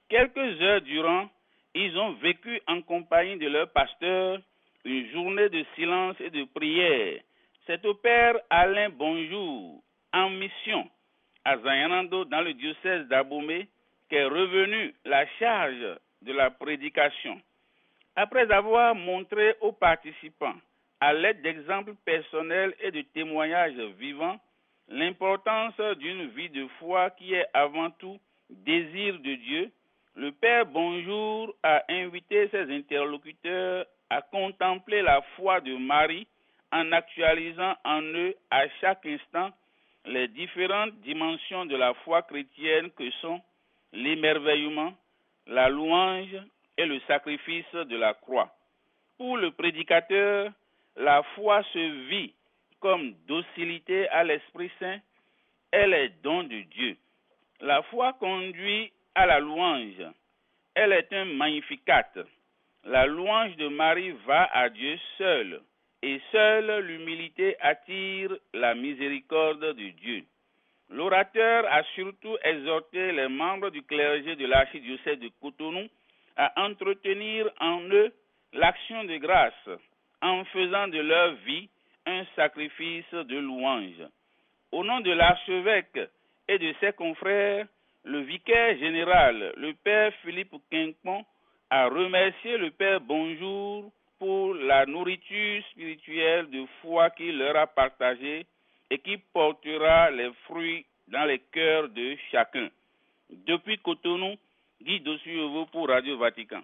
Quelques heures durant, ils ont vécu en compagnie de leur pasteur une journée de silence et de prière. C'est au père Alain Bonjour, en mission à Zayanando dans le diocèse d'Abomey, qu'est revenue la charge de la prédication. Après avoir montré aux participants, à l'aide d'exemples personnels et de témoignages vivants, l'importance d'une vie de foi qui est avant tout désir de Dieu, le Père Bonjour a invité ses interlocuteurs à contempler la foi de Marie en actualisant en eux à chaque instant les différentes dimensions de la foi chrétienne que sont l'émerveillement, la louange et le sacrifice de la croix. Pour le prédicateur, la foi se vit comme docilité à l'Esprit Saint, elle est don de Dieu. La foi conduit à la louange, elle est un magnificat. La louange de Marie va à Dieu seul, et seule l'humilité attire la miséricorde de Dieu. L'orateur a surtout exhorté les membres du clergé de l'archidiocèse de Cotonou à entretenir en eux l'action de grâce, en faisant de leur vie un sacrifice de louange. Au nom de l'archevêque et de ses confrères, le vicaire général, le père Philippe Quincon, a remercié le père Bonjour pour la nourriture spirituelle de foi qu'il leur a partagée et qui portera les fruits dans les cœurs de chacun. Depuis Cotonou, Guy Dossuyevo pour Radio Vatican.